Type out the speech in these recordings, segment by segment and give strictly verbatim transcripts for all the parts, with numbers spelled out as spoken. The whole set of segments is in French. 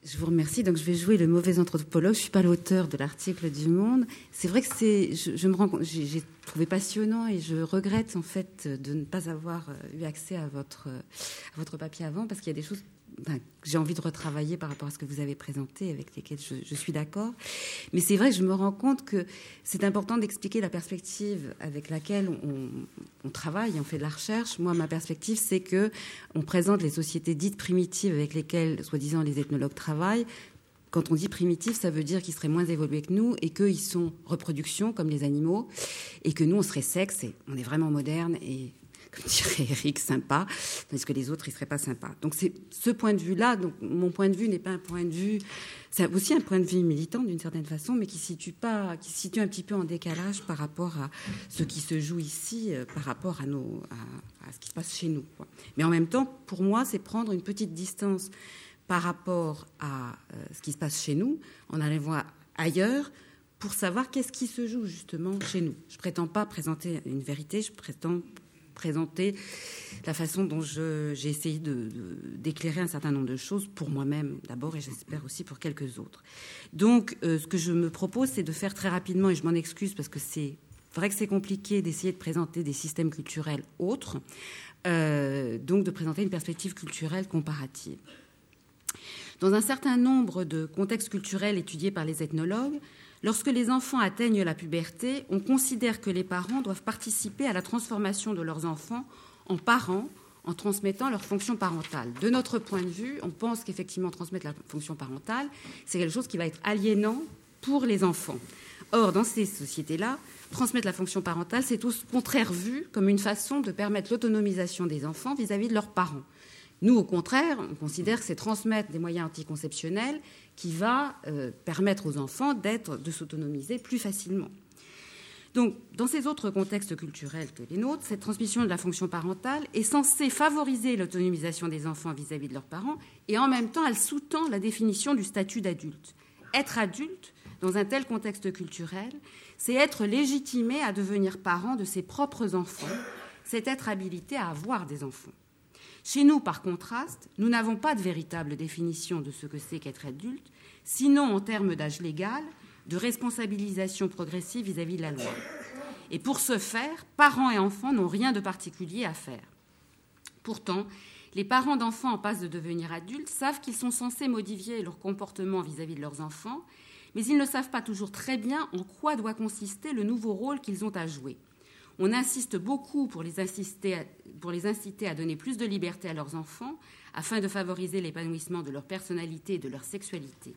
Je vous remercie. Donc, je vais jouer le mauvais anthropologue. Je ne suis pas l'auteur de l'article du Monde. C'est vrai que c'est, je, je me rends compte, j'ai, j'ai trouvé passionnant et je regrette en fait de ne pas avoir eu accès à votre, à votre papier avant, parce qu'il y a des choses ben, que j'ai envie de retravailler par rapport à ce que vous avez présenté, avec lesquelles je, je suis d'accord. Mais c'est vrai que je me rends compte que c'est important d'expliquer la perspective avec laquelle on, on travaille, on fait de la recherche. Moi, ma perspective, c'est que on présente les sociétés dites primitives avec lesquelles, soi-disant, les ethnologues travaillent. Quand on dit primitif, ça veut dire qu'ils seraient moins évolués que nous et qu'ils sont reproduction, comme les animaux, et que nous, on serait sexe et on est vraiment moderne et, comme dirait Eric, sympa, tandis que les autres, ils ne seraient pas sympas. Donc, c'est ce point de vue-là. Donc, mon point de vue n'est pas un point de vue... C'est aussi un point de vue militant, d'une certaine façon, mais qui situe pas, qui se situe un petit peu en décalage par rapport à ce qui se joue ici, euh, par rapport à, nos, à, à ce qui se passe chez nous, quoi. Mais en même temps, pour moi, c'est prendre une petite distance par rapport à euh, ce qui se passe chez nous, en allant voir ailleurs, pour savoir qu'est-ce qui se joue, justement, chez nous. Je ne prétends pas présenter une vérité, je prétends présenter la façon dont je, j'ai essayé de, de, d'éclairer un certain nombre de choses pour moi-même d'abord et j'espère aussi pour quelques autres. Donc, euh, ce que je me propose, c'est de faire très rapidement, et je m'en excuse parce que c'est vrai que c'est compliqué d'essayer de présenter des systèmes culturels autres, euh, donc de présenter une perspective culturelle comparative. Dans un certain nombre de contextes culturels étudiés par les ethnologues, lorsque les enfants atteignent la puberté, on considère que les parents doivent participer à la transformation de leurs enfants en parents en transmettant leur fonction parentale. De notre point de vue, on pense qu'effectivement transmettre la fonction parentale, c'est quelque chose qui va être aliénant pour les enfants. Or, dans ces sociétés-là, transmettre la fonction parentale, c'est au contraire vu comme une façon de permettre l'autonomisation des enfants vis-à-vis de leurs parents. Nous, au contraire, on considère que c'est transmettre des moyens anticonceptionnels qui va euh, permettre aux enfants d'être, de s'autonomiser plus facilement. Donc, dans ces autres contextes culturels que les nôtres, cette transmission de la fonction parentale est censée favoriser l'autonomisation des enfants vis-à-vis de leurs parents et en même temps, elle sous-tend la définition du statut d'adulte. Être adulte, dans un tel contexte culturel, c'est être légitimé à devenir parent de ses propres enfants, c'est être habilité à avoir des enfants. Chez nous, par contraste, nous n'avons pas de véritable définition de ce que c'est qu'être adulte, sinon en termes d'âge légal, de responsabilisation progressive vis-à-vis de la loi. Et pour ce faire, parents et enfants n'ont rien de particulier à faire. Pourtant, les parents d'enfants en passe de devenir adultes savent qu'ils sont censés modifier leur comportement vis-à-vis de leurs enfants, mais ils ne savent pas toujours très bien en quoi doit consister le nouveau rôle qu'ils ont à jouer. On insiste beaucoup pour les, insister à, pour les inciter à donner plus de liberté à leurs enfants afin de favoriser l'épanouissement de leur personnalité et de leur sexualité.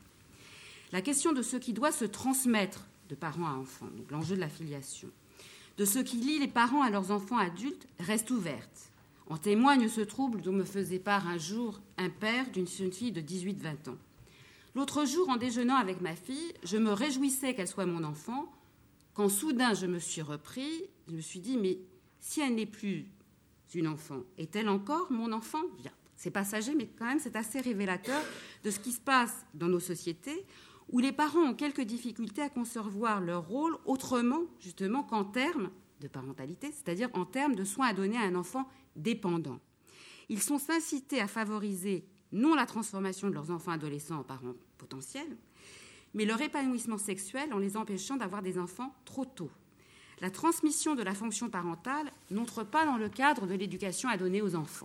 La question de ce qui doit se transmettre de parents à enfants, donc l'enjeu de la filiation, de ce qui lie les parents à leurs enfants adultes reste ouverte. En témoigne ce trouble dont me faisait part un jour un père d'une jeune fille de dix-huit à vingt ans. L'autre jour, en déjeunant avec ma fille, je me réjouissais qu'elle soit mon enfant, quand soudain je me suis repris, je me suis dit, mais si elle n'est plus une enfant, est-elle encore mon enfant ? Bien, c'est passager, mais quand même c'est assez révélateur de ce qui se passe dans nos sociétés, où les parents ont quelques difficultés à concevoir leur rôle autrement, justement, qu'en termes de parentalité, c'est-à-dire en termes de soins à donner à un enfant dépendant. Ils sont incités à favoriser non la transformation de leurs enfants adolescents en parents potentiels, mais leur épanouissement sexuel en les empêchant d'avoir des enfants trop tôt. La transmission de la fonction parentale n'entre pas dans le cadre de l'éducation à donner aux enfants.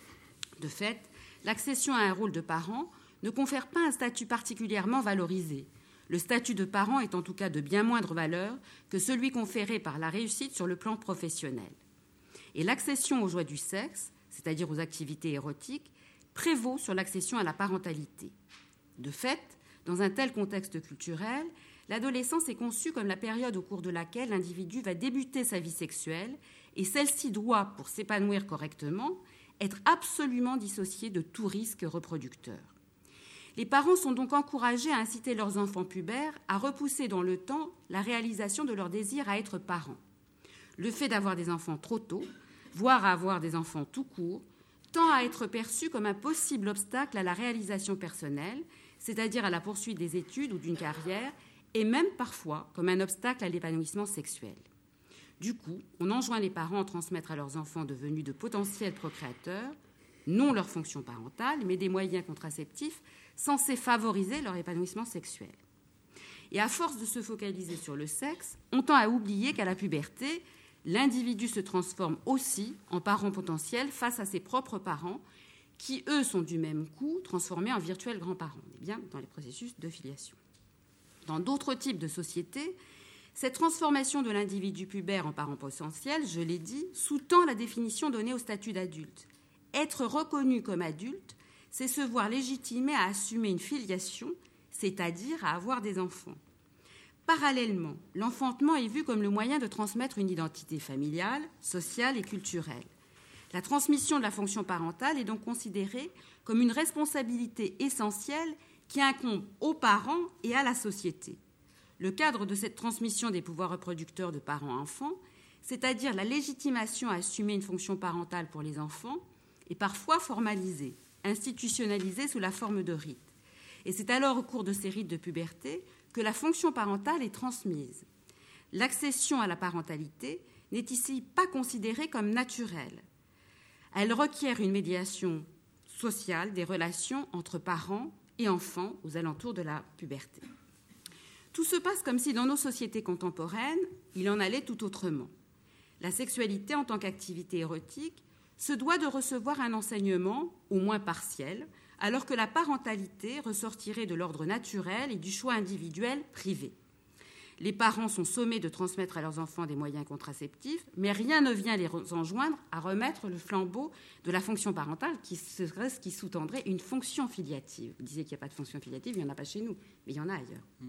De fait, l'accession à un rôle de parent ne confère pas un statut particulièrement valorisé. Le statut de parent est en tout cas de bien moindre valeur que celui conféré par la réussite sur le plan professionnel. Et l'accession aux joies du sexe, c'est-à-dire aux activités érotiques, prévaut sur l'accession à la parentalité. De fait, dans un tel contexte culturel, l'adolescence est conçue comme la période au cours de laquelle l'individu va débuter sa vie sexuelle et celle-ci doit, pour s'épanouir correctement, être absolument dissociée de tout risque reproducteur. Les parents sont donc encouragés à inciter leurs enfants pubères à repousser dans le temps la réalisation de leur désir à être parents. Le fait d'avoir des enfants trop tôt, voire à avoir des enfants tout court, tend à être perçu comme un possible obstacle à la réalisation personnelle, c'est-à-dire à la poursuite des études ou d'une carrière, et même parfois comme un obstacle à l'épanouissement sexuel. Du coup, on enjoint les parents à transmettre à leurs enfants devenus de potentiels procréateurs, non leur fonction parentale, mais des moyens contraceptifs censés favoriser leur épanouissement sexuel. Et à force de se focaliser sur le sexe, on tend à oublier qu'à la puberté, l'individu se transforme aussi en parent potentiel face à ses propres parents, qui, eux, sont du même coup transformés en virtuels grands-parents. On est bien dans les processus de filiation. Dans d'autres types de sociétés, cette transformation de l'individu pubère en parent potentiel, je l'ai dit, sous-tend la définition donnée au statut d'adulte. Être reconnu comme adulte, c'est se voir légitimé à assumer une filiation, c'est-à-dire à avoir des enfants. Parallèlement, l'enfantement est vu comme le moyen de transmettre une identité familiale, sociale et culturelle. La transmission de la fonction parentale est donc considérée comme une responsabilité essentielle qui incombe aux parents et à la société. Le cadre de cette transmission des pouvoirs reproducteurs de parents à enfants, c'est-à-dire la légitimation à assumer une fonction parentale pour les enfants, est parfois formalisé, institutionnalisé sous la forme de rites. Et c'est alors au cours de ces rites de puberté que la fonction parentale est transmise. L'accession à la parentalité n'est ici pas considérée comme naturelle. Elle requiert une médiation sociale des relations entre parents et enfants aux alentours de la puberté. Tout se passe comme si dans nos sociétés contemporaines, il en allait tout autrement. La sexualité en tant qu'activité érotique se doit de recevoir un enseignement, au moins partiel, alors que la parentalité ressortirait de l'ordre naturel et du choix individuel privé. Les parents sont sommés de transmettre à leurs enfants des moyens contraceptifs, mais rien ne vient les enjoindre à remettre le flambeau de la fonction parentale, qui serait ce qui sous-tendrait une fonction filiative. Vous disiez qu'il n'y a pas de fonction filiative, il n'y en a pas chez nous, mais il y en a ailleurs. Mmh.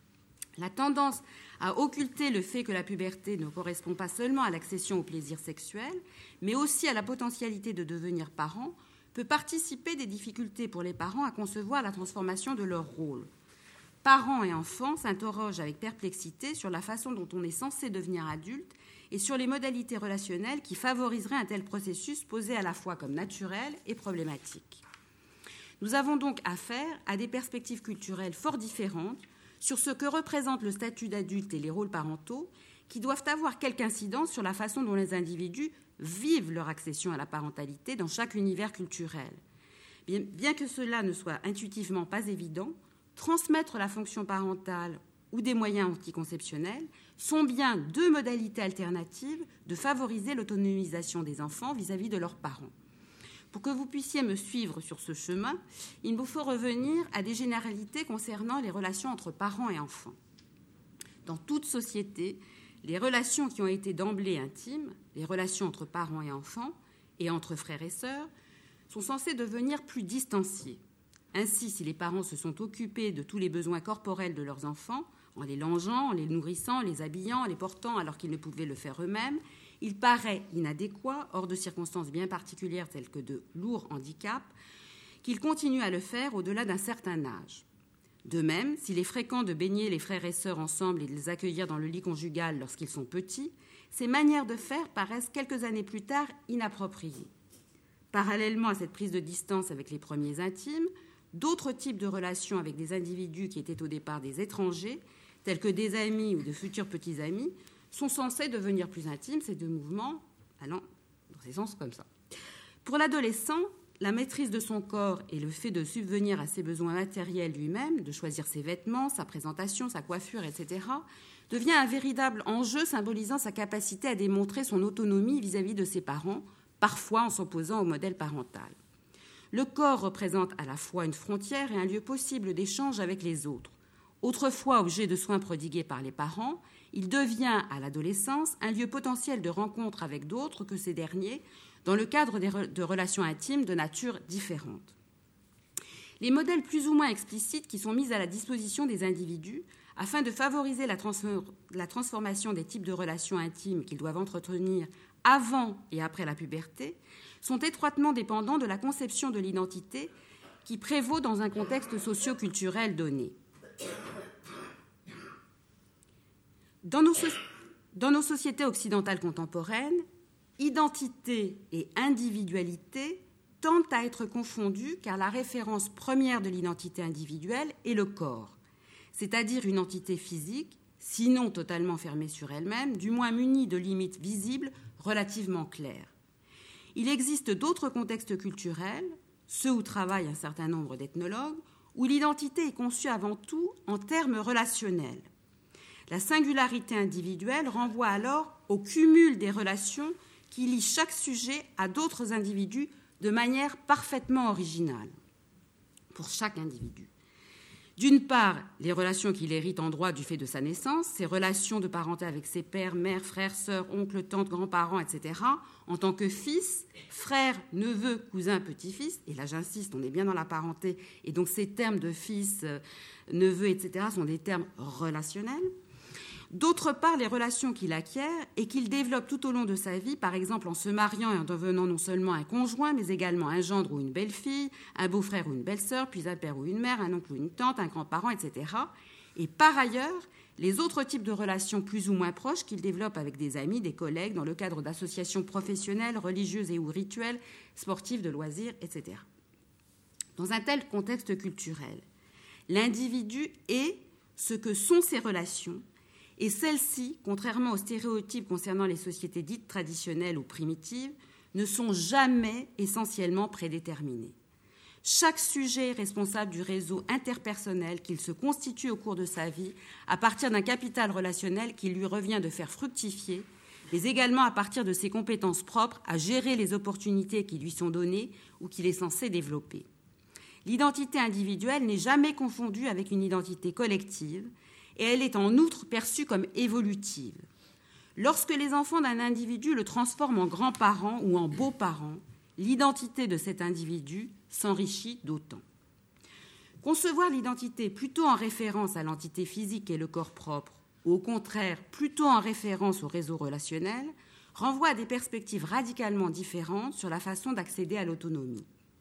La tendance à occulter le fait que la puberté ne correspond pas seulement à l'accession au plaisir sexuel, mais aussi à la potentialité de devenir parent, peut participer des difficultés pour les parents à concevoir la transformation de leur rôle. Parents et enfants s'interrogent avec perplexité sur la façon dont on est censé devenir adulte et sur les modalités relationnelles qui favoriseraient un tel processus posé à la fois comme naturel et problématique. Nous avons donc affaire à des perspectives culturelles fort différentes sur ce que représente le statut d'adulte et les rôles parentaux, qui doivent avoir quelque incidence sur la façon dont les individus vivent leur accession à la parentalité dans chaque univers culturel. Bien, bien que cela ne soit intuitivement pas évident, transmettre la fonction parentale ou des moyens anticonceptionnels sont bien deux modalités alternatives de favoriser l'autonomisation des enfants vis-à-vis de leurs parents. Pour que vous puissiez me suivre sur ce chemin, il me faut revenir à des généralités concernant les relations entre parents et enfants. Dans toute société, les relations qui ont été d'emblée intimes, les relations entre parents et enfants et entre frères et sœurs, sont censées devenir plus distanciées. Ainsi, si les parents se sont occupés de tous les besoins corporels de leurs enfants, en les longeant, en les nourrissant, en les habillant, en les portant alors qu'ils ne pouvaient le faire eux-mêmes, il paraît inadéquat, hors de circonstances bien particulières telles que de lourds handicaps, qu'ils continuent à le faire au-delà d'un certain âge. De même, s'il est fréquent de baigner les frères et sœurs ensemble et de les accueillir dans le lit conjugal lorsqu'ils sont petits, ces manières de faire paraissent quelques années plus tard inappropriées. Parallèlement à cette prise de distance avec les premiers intimes, d'autres types de relations avec des individus qui étaient au départ des étrangers, tels que des amis ou de futurs petits-amis, sont censés devenir plus intimes, ces deux mouvements allant dans ces sens comme ça. Pour l'adolescent, la maîtrise de son corps et le fait de subvenir à ses besoins matériels lui-même, de choisir ses vêtements, sa présentation, sa coiffure, et cetera, devient un véritable enjeu symbolisant sa capacité à démontrer son autonomie vis-à-vis de ses parents, parfois en s'opposant au modèle parental. Le corps représente à la fois une frontière et un lieu possible d'échange avec les autres. Autrefois objet de soins prodigués par les parents, il devient, à l'adolescence, un lieu potentiel de rencontre avec d'autres que ces derniers, dans le cadre de relations intimes de nature différente. Les modèles plus ou moins explicites qui sont mis à la disposition des individus afin de favoriser la, transfor- la transformation des types de relations intimes qu'ils doivent entretenir avant et après la puberté sont étroitement dépendants de la conception de l'identité qui prévaut dans un contexte socio-culturel donné. Dans nos, so- dans nos sociétés occidentales contemporaines, identité et individualité tendent à être confondues car la référence première de l'identité individuelle est le corps, c'est-à-dire une entité physique, sinon totalement fermée sur elle-même, du moins munie de limites visibles relativement claires. Il existe d'autres contextes culturels, ceux où travaillent un certain nombre d'ethnologues, où l'identité est conçue avant tout en termes relationnels. La singularité individuelle renvoie alors au cumul des relations qui lient chaque sujet à d'autres individus de manière parfaitement originale, pour chaque individu. D'une part, les relations qu'il hérite en droit du fait de sa naissance, ses relations de parenté avec ses pères, mères, frères, sœurs, oncles, tantes, grands-parents, et cetera, en tant que fils, frère, neveu, cousin, petit-fils, et là j'insiste, on est bien dans la parenté, et donc ces termes de fils, euh, neveu, et cetera sont des termes relationnels. D'autre part, les relations qu'il acquiert et qu'il développe tout au long de sa vie, par exemple en se mariant et en devenant non seulement un conjoint, mais également un gendre ou une belle-fille, un beau-frère ou une belle-sœur, puis un père ou une mère, un oncle ou une tante, un grand-parent, et cetera. Et par ailleurs, les autres types de relations plus ou moins proches qu'il développe avec des amis, des collègues, dans le cadre d'associations professionnelles, religieuses et ou rituelles, sportives, de loisirs, et cetera. Dans un tel contexte culturel, l'individu est ce que sont ses relations, et celles-ci, contrairement aux stéréotypes concernant les sociétés dites traditionnelles ou primitives, ne sont jamais essentiellement prédéterminées. Chaque sujet est responsable du réseau interpersonnel qu'il se constitue au cours de sa vie à partir d'un capital relationnel qu'il lui revient de faire fructifier, mais également à partir de ses compétences propres à gérer les opportunités qui lui sont données ou qu'il est censé développer. L'identité individuelle n'est jamais confondue avec une identité collective, et elle est en outre perçue comme évolutive. Lorsque les enfants d'un individu le transforment en grands-parents ou en beaux-parents, l'identité de cet individu s'enrichit d'autant. Concevoir l'identité plutôt en référence à l'entité physique et le corps propre, ou au contraire plutôt en référence au réseau relationnel, renvoie à des perspectives radicalement différentes sur la façon d'accéder à l'autonomie.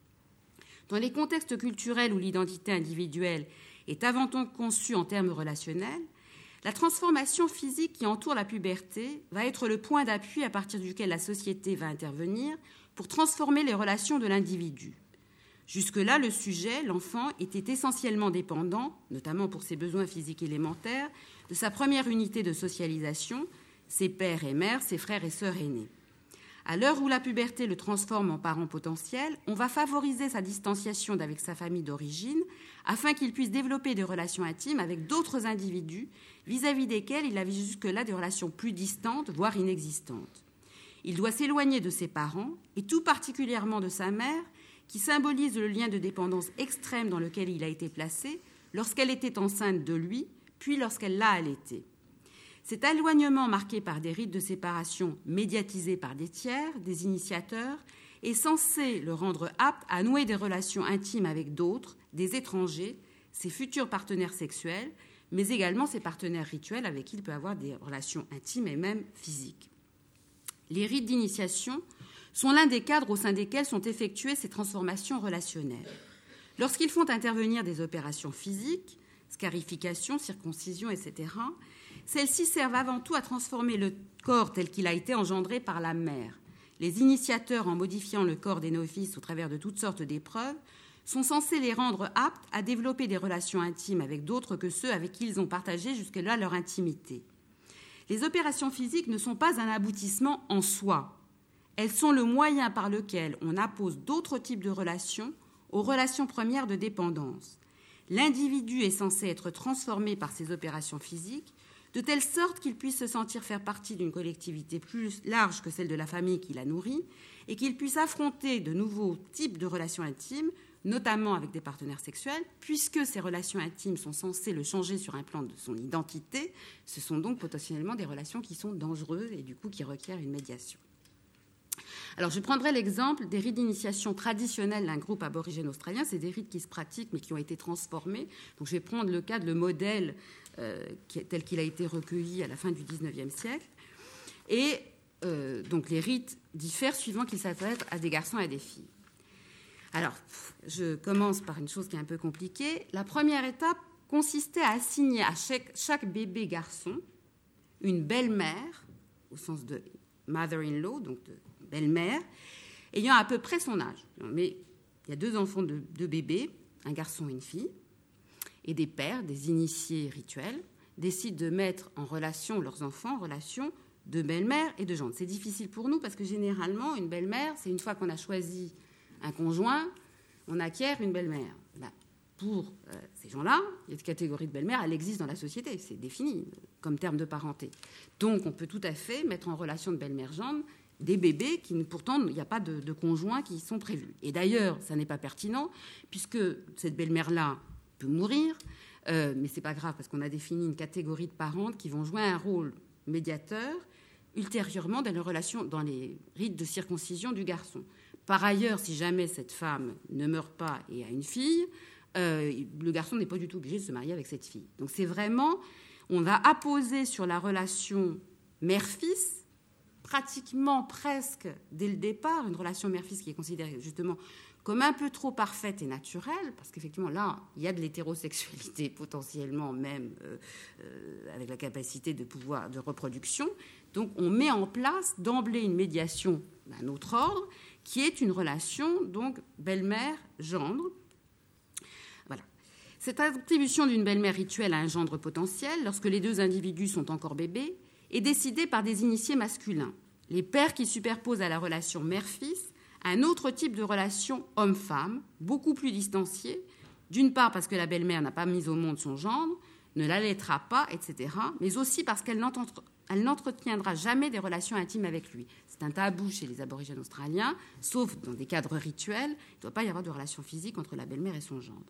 Dans les contextes culturels où l'identité individuelle est avant tout conçue en termes relationnels, la transformation physique qui entoure la puberté va être le point d'appui à partir duquel la société va intervenir pour transformer les relations de l'individu. Jusque-là, le sujet, l'enfant, était essentiellement dépendant, notamment pour ses besoins physiques élémentaires, de sa première unité de socialisation, ses pères et mères, ses frères et sœurs aînés. À l'heure où la puberté le transforme en parent potentiel, on va favoriser sa distanciation d'avec sa famille d'origine afin qu'il puisse développer des relations intimes avec d'autres individus vis-à-vis desquels il avait jusque-là des relations plus distantes, voire inexistantes. Il doit s'éloigner de ses parents, et tout particulièrement de sa mère, qui symbolise le lien de dépendance extrême dans lequel il a été placé lorsqu'elle était enceinte de lui, puis lorsqu'elle l'a allaité. Cet éloignement marqué par des rites de séparation médiatisés par des tiers, des initiateurs, est censé le rendre apte à nouer des relations intimes avec d'autres, des étrangers, ses futurs partenaires sexuels, mais également ses partenaires rituels avec qui il peut avoir des relations intimes et même physiques. Les rites d'initiation sont l'un des cadres au sein desquels sont effectuées ces transformations relationnelles. Lorsqu'ils font intervenir des opérations physiques, scarification, circoncision, et cetera, celles-ci servent avant tout à transformer le corps tel qu'il a été engendré par la mère. Les initiateurs, en modifiant le corps des novices au travers de toutes sortes d'épreuves, sont censés les rendre aptes à développer des relations intimes avec d'autres que ceux avec qui ils ont partagé jusque-là leur intimité. Les opérations physiques ne sont pas un aboutissement en soi. Elles sont le moyen par lequel on appose d'autres types de relations aux relations premières de dépendance. L'individu est censé être transformé par ces opérations physiques de telle sorte qu'il puisse se sentir faire partie d'une collectivité plus large que celle de la famille qui la nourrit et qu'il puisse affronter de nouveaux types de relations intimes, notamment avec des partenaires sexuels, puisque ces relations intimes sont censées le changer sur un plan de son identité. Ce sont donc potentiellement des relations qui sont dangereuses et du coup qui requièrent une médiation. Alors, je prendrai l'exemple des rites d'initiation traditionnels d'un groupe aborigène australien. C'est des rites qui se pratiquent, mais qui ont été transformés. Donc, je vais prendre le cas de le modèle euh, qui, tel qu'il a été recueilli à la fin du dix-neuvième siècle. Et euh, donc, les rites diffèrent suivant qu'ils s'adressent à des garçons et à des filles. Alors, je commence par une chose qui est un peu compliquée. La première étape consistait à assigner à chaque, chaque bébé garçon une belle-mère, au sens de mother-in-law, donc de belle-mère, ayant à peu près son âge. Mais il y a deux enfants de, de bébés, un garçon et une fille, et des pères, des initiés rituels, décident de mettre en relation leurs enfants en relation de belle-mère et de gendre. C'est difficile pour nous parce que généralement, une belle-mère, c'est une fois qu'on a choisi un conjoint, on acquiert une belle-mère. Là, pour euh, ces gens-là, cette catégorie de belle-mère, elle existe dans la société, c'est défini comme terme de parenté. Donc on peut tout à fait mettre en relation de belle-mère gendre des bébés qui, pourtant, il n'y a pas de, de conjoints qui sont prévus. Et d'ailleurs, ça n'est pas pertinent, puisque cette belle-mère-là peut mourir, euh, mais ce n'est pas grave, parce qu'on a défini une catégorie de parentes qui vont jouer un rôle médiateur ultérieurement dans les relations, dans les rites de circoncision du garçon. Par ailleurs, si jamais cette femme ne meurt pas et a une fille, euh, le garçon n'est pas du tout obligé de se marier avec cette fille. Donc c'est vraiment, on va apposer sur la relation mère-fils, pratiquement presque dès le départ, une relation mère-fils qui est considérée justement comme un peu trop parfaite et naturelle, parce qu'effectivement là, il y a de l'hétérosexualité potentiellement même euh, euh, avec la capacité de pouvoir de reproduction. Donc on met en place d'emblée une médiation d'un autre ordre, qui est une relation donc belle-mère-gendre. Voilà. Cette attribution d'une belle-mère rituelle à un gendre potentiel, lorsque les deux individus sont encore bébés, est décidée par des initiés masculins, les pères qui superposent à la relation mère-fils un autre type de relation homme-femme, beaucoup plus distanciée, d'une part parce que la belle-mère n'a pas mis au monde son gendre, ne l'allaitera pas, et cetera, mais aussi parce qu'elle n'entretiendra jamais des relations intimes avec lui. C'est un tabou chez les aborigènes australiens, sauf dans des cadres rituels, il ne doit pas y avoir de relation physique entre la belle-mère et son gendre.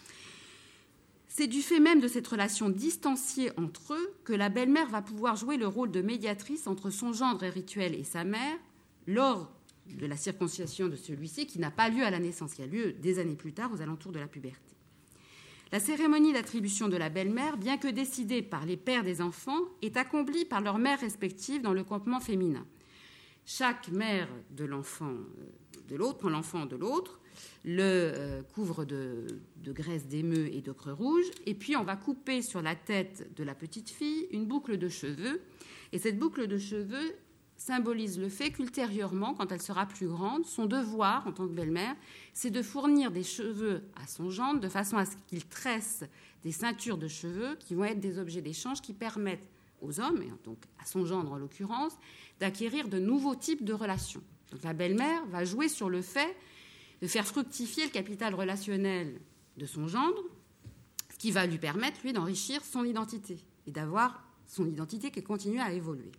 C'est du fait même de cette relation distanciée entre eux que la belle-mère va pouvoir jouer le rôle de médiatrice entre son gendre rituel et sa mère lors de la circoncision de celui-ci, qui n'a pas lieu à la naissance, qui a lieu des années plus tard, aux alentours de la puberté. La cérémonie d'attribution de la belle-mère, bien que décidée par les pères des enfants, est accomplie par leurs mères respectives dans le campement féminin. Chaque mère de l'enfant de l'autre prend l'enfant de l'autre, le euh, couvre de, de graisse d'émeu et d'ocre rouge, et puis on va couper sur la tête de la petite fille une boucle de cheveux, et cette boucle de cheveux symbolise le fait qu'ultérieurement, quand elle sera plus grande, son devoir en tant que belle-mère, c'est de fournir des cheveux à son gendre de façon à ce qu'il tresse des ceintures de cheveux qui vont être des objets d'échange qui permettent aux hommes, et donc à son gendre en l'occurrence, d'acquérir de nouveaux types de relations. Donc la belle-mère va jouer sur le fait de faire fructifier le capital relationnel de son gendre, ce qui va lui permettre, lui, d'enrichir son identité et d'avoir son identité qui continue à évoluer.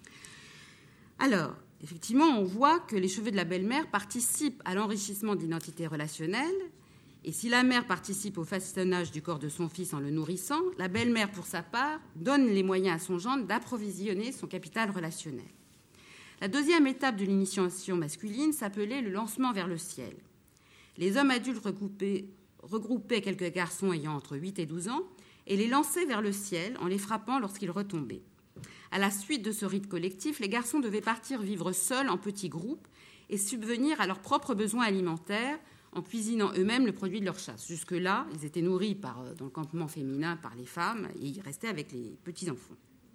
Alors, effectivement, on voit que les cheveux de la belle-mère participent à l'enrichissement de l'identité relationnelle, et si la mère participe au façonnage du corps de son fils en le nourrissant, la belle-mère, pour sa part, donne les moyens à son gendre d'approvisionner son capital relationnel. La deuxième étape de l'initiation masculine s'appelait le lancement vers le ciel. Les hommes adultes regroupaient, regroupaient quelques garçons ayant entre huit et douze ans et les lançaient vers le ciel en les frappant lorsqu'ils retombaient. À la suite de ce rite collectif, les garçons devaient partir vivre seuls en petits groupes et subvenir à leurs propres besoins alimentaires en cuisinant eux-mêmes le produit de leur chasse. Jusque-là, ils étaient nourris par, dans le campement féminin par les femmes et ils restaient avec les petits-enfants.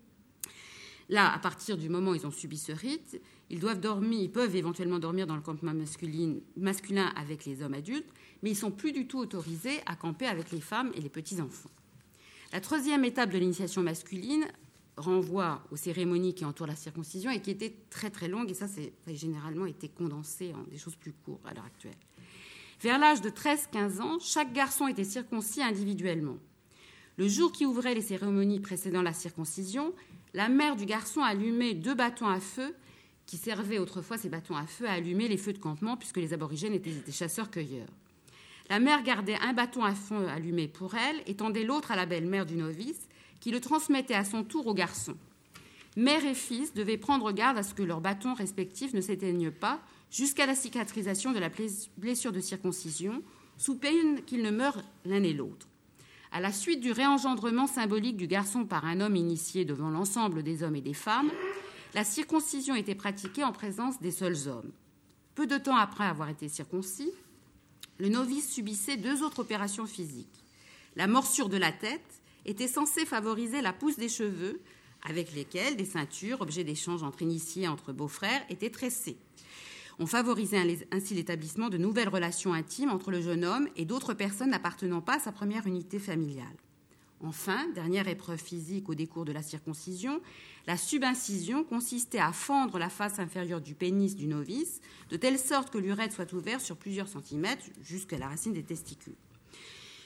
Là, à partir du moment où ils ont subi ce rite, ils doivent dormir, ils peuvent éventuellement dormir dans le campement masculin, masculin avec les hommes adultes, mais ils ne sont plus du tout autorisés à camper avec les femmes et les petits-enfants. La troisième étape de l'initiation masculine renvoie aux cérémonies qui entourent la circoncision et qui étaient très très longues, et ça, c'est, ça a généralement été condensé en des choses plus courtes à l'heure actuelle. Vers l'âge de treize à quinze ans, chaque garçon était circoncis individuellement. Le jour qui ouvrait les cérémonies précédant la circoncision, la mère du garçon allumait deux bâtons à feu qui servaient autrefois, ces bâtons à feu, à allumer les feux de campement puisque les aborigènes étaient des chasseurs-cueilleurs. La mère gardait un bâton à feu allumé pour elle et tendait l'autre à la belle-mère du novice qui le transmettait à son tour au garçon. Mère et fils devaient prendre garde à ce que leurs bâtons respectifs ne s'éteignent pas jusqu'à la cicatrisation de la blessure de circoncision, sous peine qu'ils ne meurent l'un et l'autre. À la suite du réengendrement symbolique du garçon par un homme initié devant l'ensemble des hommes et des femmes, la circoncision était pratiquée en présence des seuls hommes. Peu de temps après avoir été circoncis, le novice subissait deux autres opérations physiques. La morsure de la tête était censée favoriser la pousse des cheveux, avec lesquels des ceintures, objets d'échange entre initiés et entre beaux-frères, étaient tressées. On favorisait ainsi l'établissement de nouvelles relations intimes entre le jeune homme et d'autres personnes n'appartenant pas à sa première unité familiale. Enfin, dernière épreuve physique au décours de la circoncision, la subincision consistait à fendre la face inférieure du pénis du novice, de telle sorte que l'urètre soit ouvert sur plusieurs centimètres jusqu'à la racine des testicules.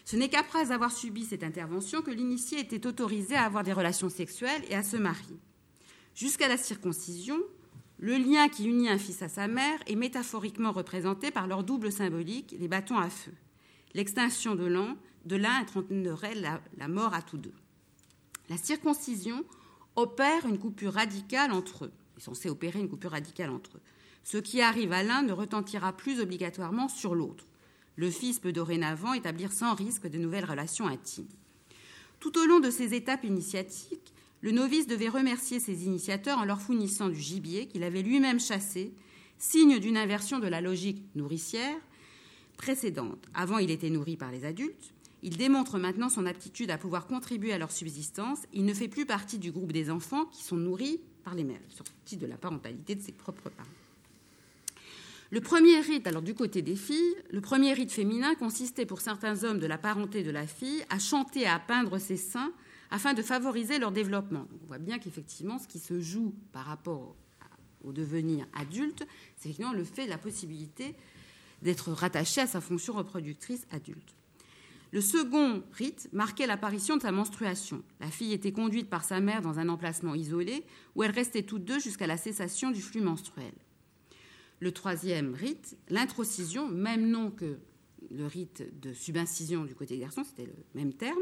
Ce n'est qu'après avoir subi cette intervention que l'initié était autorisé à avoir des relations sexuelles et à se marier. Jusqu'à la circoncision, le lien qui unit un fils à sa mère est métaphoriquement représenté par leur double symbolique, les bâtons à feu. L'extinction de l'un, de l'un entraînerait la, la mort à tous deux. La circoncision opère une coupure radicale entre eux, est censée opérer une coupure radicale entre eux. Ce qui arrive à l'un ne retentira plus obligatoirement sur l'autre. Le fils peut dorénavant établir sans risque de nouvelles relations intimes. Tout au long de ces étapes initiatiques, le novice devait remercier ses initiateurs en leur fournissant du gibier qu'il avait lui-même chassé, signe d'une inversion de la logique nourricière précédente. Avant, il était nourri par les adultes. Il démontre maintenant son aptitude à pouvoir contribuer à leur subsistance. Il ne fait plus partie du groupe des enfants qui sont nourris par les mères, sortis de la parentalité de ses propres parents. Le premier rite, alors du côté des filles, le premier rite féminin consistait pour certains hommes de la parenté de la fille à chanter et à peindre ses seins afin de favoriser leur développement. Donc on voit bien qu'effectivement, ce qui se joue par rapport au devenir adulte, c'est effectivement le fait de la possibilité d'être rattaché à sa fonction reproductrice adulte. Le second rite marquait l'apparition de sa menstruation. La fille était conduite par sa mère dans un emplacement isolé où elles restaient toutes deux jusqu'à la cessation du flux menstruel. Le troisième rite, l'introcision, même nom que le rite de subincision du côté des garçons, c'était le même terme,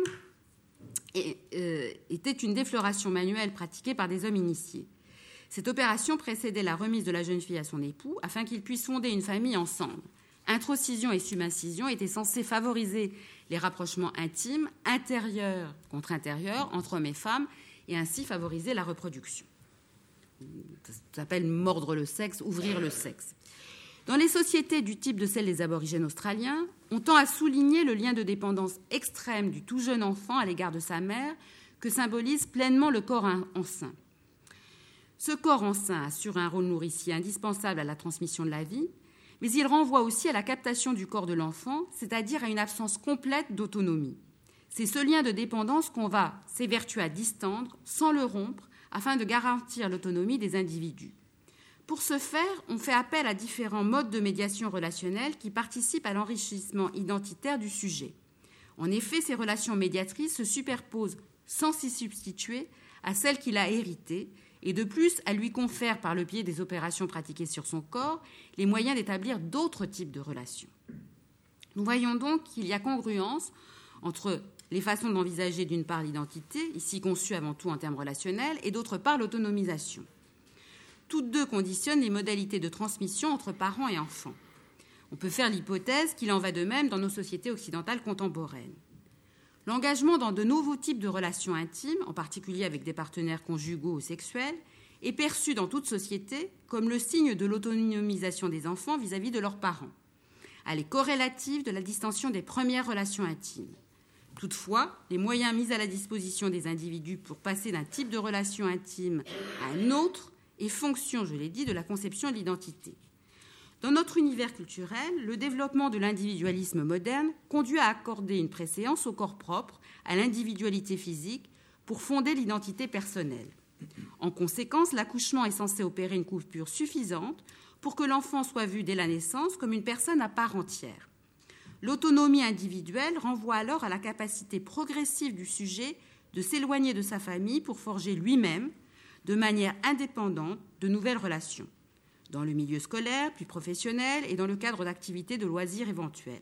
et, euh, était une défloration manuelle pratiquée par des hommes initiés. Cette opération précédait la remise de la jeune fille à son époux afin qu'ils puissent fonder une famille ensemble. Introcision et subincision étaient censés favoriser les rapprochements intimes, intérieurs contre intérieurs, entre hommes et femmes, et ainsi favoriser la reproduction. Ça s'appelle mordre le sexe, ouvrir le sexe. Dans les sociétés du type de celles des aborigènes australiens, on tend à souligner le lien de dépendance extrême du tout jeune enfant à l'égard de sa mère que symbolise pleinement le corps enceint. Ce corps enceint assure un rôle nourricier indispensable à la transmission de la vie, mais il renvoie aussi à la captation du corps de l'enfant, c'est-à-dire à une absence complète d'autonomie. C'est ce lien de dépendance qu'on va s'évertuer à distendre, sans le rompre, afin de garantir l'autonomie des individus. Pour ce faire, on fait appel à différents modes de médiation relationnelle qui participent à l'enrichissement identitaire du sujet. En effet, ces relations médiatrices se superposent sans s'y substituer à celles qu'il a héritées, et de plus, elles lui confèrent, par le biais des opérations pratiquées sur son corps, les moyens d'établir d'autres types de relations. Nous voyons donc qu'il y a congruence entre les façons d'envisager d'une part l'identité, ici conçue avant tout en termes relationnels, et d'autre part l'autonomisation. Toutes deux conditionnent les modalités de transmission entre parents et enfants. On peut faire l'hypothèse qu'il en va de même dans nos sociétés occidentales contemporaines. L'engagement dans de nouveaux types de relations intimes, en particulier avec des partenaires conjugaux ou sexuels, est perçu dans toute société comme le signe de l'autonomisation des enfants vis-à-vis de leurs parents. Elle est corrélative de la distension des premières relations intimes. Toutefois, les moyens mis à la disposition des individus pour passer d'un type de relation intime à un autre est fonction, je l'ai dit, de la conception de l'identité. Dans notre univers culturel, le développement de l'individualisme moderne conduit à accorder une préséance au corps propre, à l'individualité physique, pour fonder l'identité personnelle. En conséquence, l'accouchement est censé opérer une coupure suffisante pour que l'enfant soit vu dès la naissance comme une personne à part entière. L'autonomie individuelle renvoie alors à la capacité progressive du sujet de s'éloigner de sa famille pour forger lui-même, de manière indépendante, de nouvelles relations, dans le milieu scolaire, puis professionnel, et dans le cadre d'activités de loisirs éventuelles.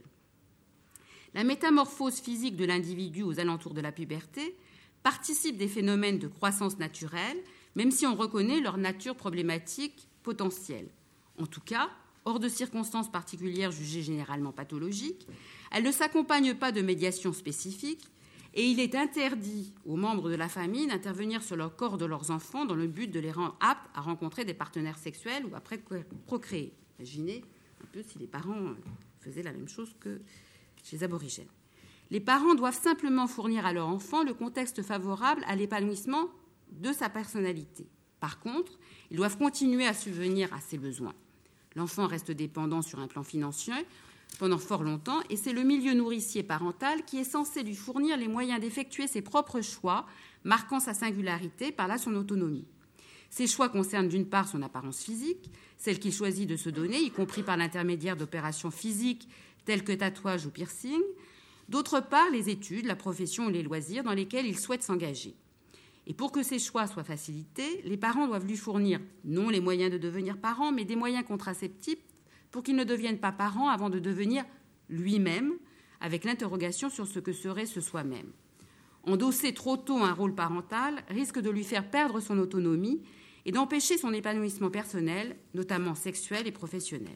La métamorphose physique de l'individu aux alentours de la puberté participe des phénomènes de croissance naturelle, même si on reconnaît leur nature problématique potentielle. En tout cas, hors de circonstances particulières jugées généralement pathologiques, elle ne s'accompagne pas de médiation spécifique, et il est interdit aux membres de la famille d'intervenir sur le corps de leurs enfants dans le but de les rendre aptes à rencontrer des partenaires sexuels ou à procréer. Imaginez un peu si les parents faisaient la même chose que chez les aborigènes. Les parents doivent simplement fournir à leur enfant le contexte favorable à l'épanouissement de sa personnalité. Par contre, ils doivent continuer à subvenir à ses besoins. L'enfant reste dépendant sur un plan financier pendant fort longtemps, et c'est le milieu nourricier parental qui est censé lui fournir les moyens d'effectuer ses propres choix, marquant sa singularité, par là son autonomie. Ces choix concernent d'une part son apparence physique, celle qu'il choisit de se donner, y compris par l'intermédiaire d'opérations physiques telles que tatouage ou piercing, D'autre part, les études, la profession ou les loisirs dans lesquels il souhaite s'engager. Et pour que ces choix soient facilités, les parents doivent lui fournir non les moyens de devenir parent, mais des moyens contraceptifs pour qu'il ne devienne pas parent avant de devenir lui-même, avec l'interrogation sur ce que serait ce soi-même. Endosser trop tôt un rôle parental risque de lui faire perdre son autonomie et d'empêcher son épanouissement personnel, notamment sexuel et professionnel.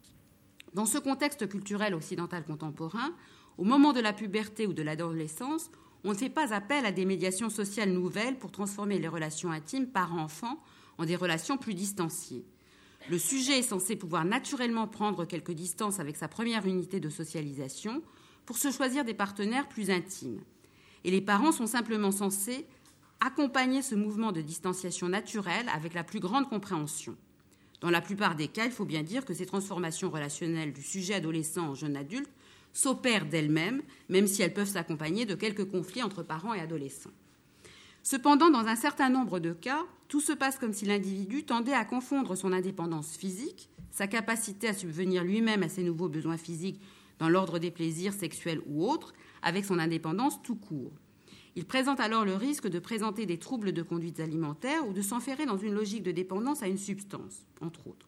Dans ce contexte culturel occidental contemporain, au moment de la puberté ou de l'adolescence, on ne fait pas appel à des médiations sociales nouvelles pour transformer les relations intimes parents-enfants en des relations plus distanciées. Le sujet est censé pouvoir naturellement prendre quelques distances avec sa première unité de socialisation pour se choisir des partenaires plus intimes. Et les parents sont simplement censés accompagner ce mouvement de distanciation naturelle avec la plus grande compréhension. Dans la plupart des cas, il faut bien dire que ces transformations relationnelles du sujet adolescent en jeune adulte s'opèrent d'elles-mêmes, même si elles peuvent s'accompagner de quelques conflits entre parents et adolescents. Cependant, dans un certain nombre de cas, tout se passe comme si l'individu tendait à confondre son indépendance physique, sa capacité à subvenir lui-même à ses nouveaux besoins physiques dans l'ordre des plaisirs sexuels ou autres, avec son indépendance tout court. Il présente alors le risque de présenter des troubles de conduite alimentaire ou de s'enferrer dans une logique de dépendance à une substance, entre autres.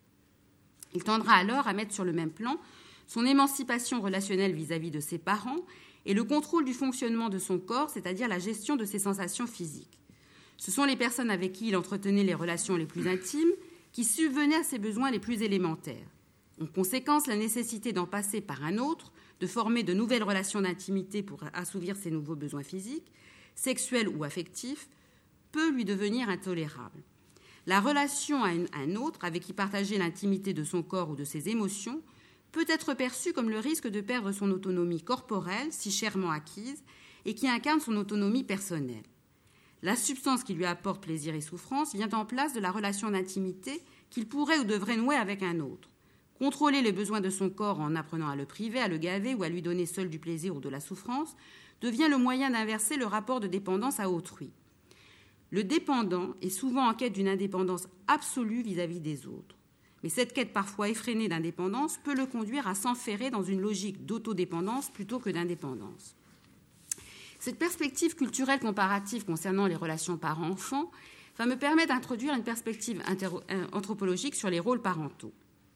Il tendra alors à mettre sur le même plan son émancipation relationnelle vis-à-vis de ses parents et le contrôle du fonctionnement de son corps, c'est-à-dire la gestion de ses sensations physiques. Ce sont les personnes avec qui il entretenait les relations les plus intimes qui subvenaient à ses besoins les plus élémentaires. En conséquence, la nécessité d'en passer par un autre, de former de nouvelles relations d'intimité pour assouvir ses nouveaux besoins physiques, sexuels ou affectifs, peut lui devenir intolérable. La relation à un autre, avec qui partager l'intimité de son corps ou de ses émotions, peut être perçue comme le risque de perdre son autonomie corporelle, si chèrement acquise, et qui incarne son autonomie personnelle. La substance qui lui apporte plaisir et souffrance vient en place de la relation d'intimité qu'il pourrait ou devrait nouer avec un autre. Contrôler les besoins de son corps en apprenant à le priver, à le gaver ou à lui donner seul du plaisir ou de la souffrance devient le moyen d'inverser le rapport de dépendance à autrui. Le dépendant est souvent en quête d'une indépendance absolue vis-à-vis des autres. Mais cette quête parfois effrénée d'indépendance peut le conduire à s'enferrer dans une logique d'autodépendance plutôt que d'indépendance. Cette perspective culturelle comparative concernant les relations parents-enfants va me permettre d'introduire une perspective anthropologique sur les rôles parentaux.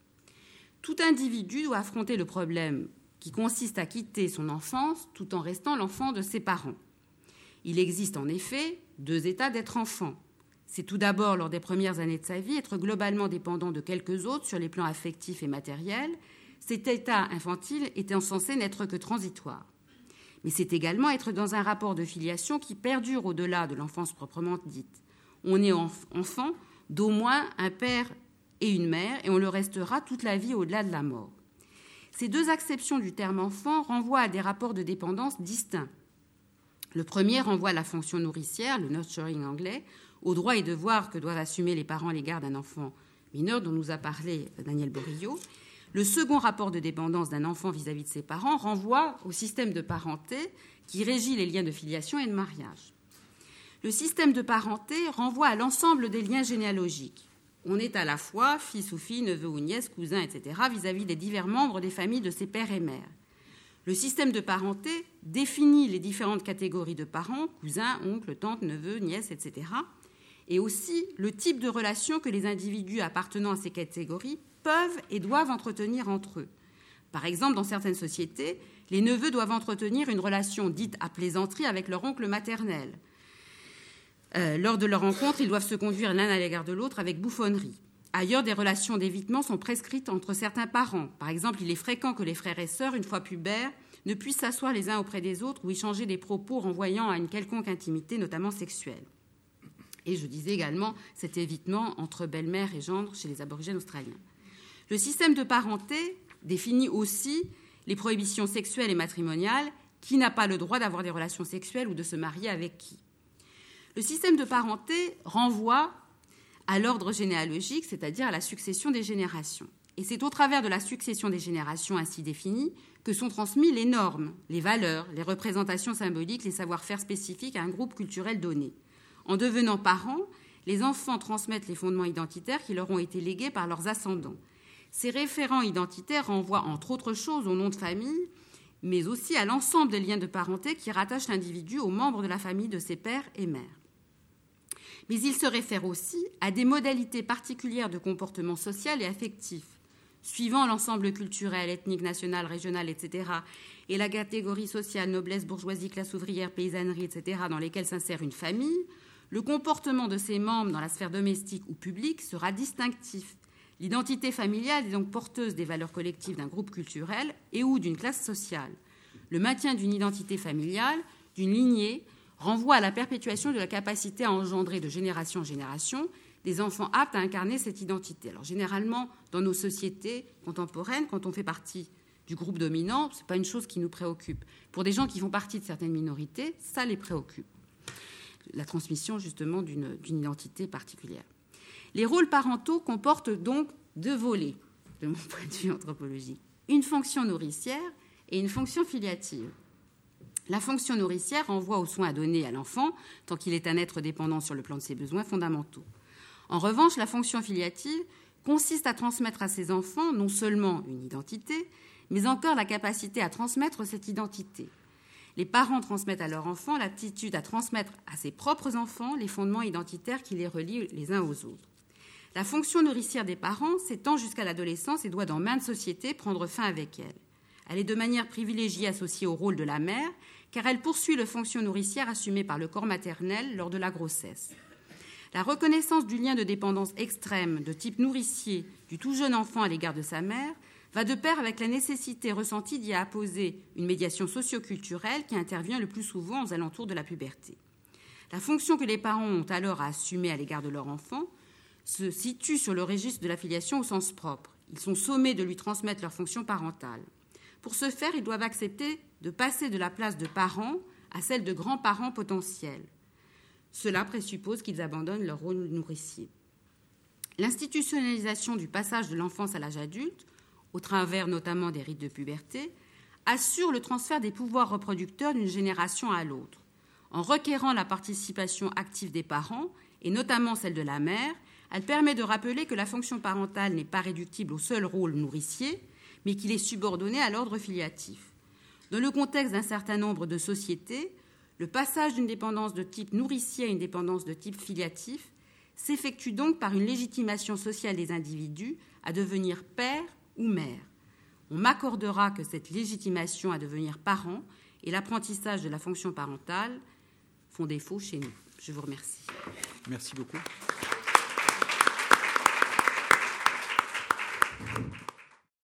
Tout individu doit affronter le problème qui consiste à quitter son enfance tout en restant l'enfant de ses parents. Il existe en effet deux états d'être enfant. C'est tout d'abord, lors des premières années de sa vie, être globalement dépendant de quelques autres sur les plans affectifs et matériels. Cet état infantile étant censé n'être que transitoire. Mais c'est également être dans un rapport de filiation qui perdure au-delà de l'enfance proprement dite. On est enfant d'au moins un père et une mère, et on le restera toute la vie au-delà de la mort. Ces deux acceptions du terme enfant renvoient à des rapports de dépendance distincts. Le premier renvoie à la fonction nourricière, le nurturing anglais, aux droits et devoirs que doivent assumer les parents à l'égard d'un enfant mineur dont nous a parlé Daniel Borillo. Le second rapport de dépendance d'un enfant vis-à-vis de ses parents renvoie au système de parenté qui régit les liens de filiation et de mariage. Le système de parenté renvoie à l'ensemble des liens généalogiques. On est à la fois fils ou fille, neveu ou nièce, cousin, et cetera vis-à-vis des divers membres des familles de ses pères et mères. Le système de parenté définit les différentes catégories de parents, cousins, oncles, tantes, neveux, nièces, et cetera, et aussi le type de relation que les individus appartenant à ces catégories peuvent et doivent entretenir entre eux. Par exemple, dans certaines sociétés, les neveux doivent entretenir une relation dite à plaisanterie avec leur oncle maternel. Euh, lors de leur rencontre, ils doivent se conduire l'un à l'égard de l'autre avec bouffonnerie. Ailleurs, des relations d'évitement sont prescrites entre certains parents. Par exemple, il est fréquent que les frères et sœurs, une fois pubères, ne puissent s'asseoir les uns auprès des autres ou échanger des propos renvoyant à une quelconque intimité, notamment sexuelle. Et je disais également cet évitement entre belle-mère et gendre chez les aborigènes australiens. Le système de parenté définit aussi les prohibitions sexuelles et matrimoniales, qui n'a pas le droit d'avoir des relations sexuelles ou de se marier avec qui. Le système de parenté renvoie à l'ordre généalogique, c'est-à-dire à la succession des générations. Et c'est au travers de la succession des générations ainsi définies que sont transmis les normes, les valeurs, les représentations symboliques, les savoir-faire spécifiques à un groupe culturel donné. En devenant parents, les enfants transmettent les fondements identitaires qui leur ont été légués par leurs ascendants. Ces référents identitaires renvoient, entre autres choses, au nom de famille mais aussi à l'ensemble des liens de parenté qui rattachent l'individu aux membres de la famille de ses pères et mères. Mais il se réfère aussi à des modalités particulières de comportement social et affectif, suivant l'ensemble culturel, ethnique, national, régional, et cetera, et la catégorie sociale, noblesse, bourgeoisie, classe ouvrière, paysannerie, et cetera, dans lesquelles s'insère une famille, le comportement de ses membres dans la sphère domestique ou publique sera distinctif. L'identité familiale est donc porteuse des valeurs collectives d'un groupe culturel et ou d'une classe sociale. Le maintien d'une identité familiale, d'une lignée, renvoie à la perpétuation de la capacité à engendrer de génération en génération des enfants aptes à incarner cette identité. Alors généralement, dans nos sociétés contemporaines, quand on fait partie du groupe dominant, ce n'est pas une chose qui nous préoccupe. Pour des gens qui font partie de certaines minorités, ça les préoccupe. La transmission, justement, d'une, d'une identité particulière. Les rôles parentaux comportent donc deux volets, de mon point de vue anthropologique. Une fonction nourricière et une fonction filiative. La fonction nourricière renvoie aux soins à donner à l'enfant, tant qu'il est un être dépendant sur le plan de ses besoins fondamentaux. En revanche, la fonction filiative consiste à transmettre à ses enfants non seulement une identité, mais encore la capacité à transmettre cette identité. Les parents transmettent à leurs enfants l'aptitude à transmettre à ses propres enfants les fondements identitaires qui les relient les uns aux autres. La fonction nourricière des parents s'étend jusqu'à l'adolescence et doit dans maintes sociétés prendre fin avec elle. Elle est de manière privilégiée associée au rôle de la mère, car elle poursuit la fonction nourricière assumée par le corps maternel lors de la grossesse. La reconnaissance du lien de dépendance extrême de type nourricier du tout jeune enfant à l'égard de sa mère va de pair avec la nécessité ressentie d'y apposer une médiation socio-culturelle qui intervient le plus souvent aux alentours de la puberté. La fonction que les parents ont alors à assumer à l'égard de leur enfant se situe sur le registre de la filiation au sens propre. Ils sont sommés de lui transmettre leur fonction parentale. Pour ce faire, ils doivent accepter de passer de la place de parents à celle de grands-parents potentiels. Cela présuppose qu'ils abandonnent leur rôle nourricier. L'institutionnalisation du passage de l'enfance à l'âge adulte, au travers notamment des rites de puberté, assure le transfert des pouvoirs reproducteurs d'une génération à l'autre. En requérant la participation active des parents, et notamment celle de la mère, elle permet de rappeler que la fonction parentale n'est pas réductible au seul rôle nourricier, mais qu'il est subordonné à l'ordre filiatif. Dans le contexte d'un certain nombre de sociétés, le passage d'une dépendance de type nourricier à une dépendance de type filiatif s'effectue donc par une légitimation sociale des individus à devenir père ou mère. On m'accordera que cette légitimation à devenir parent et l'apprentissage de la fonction parentale font défaut chez nous. Je vous remercie. Merci beaucoup.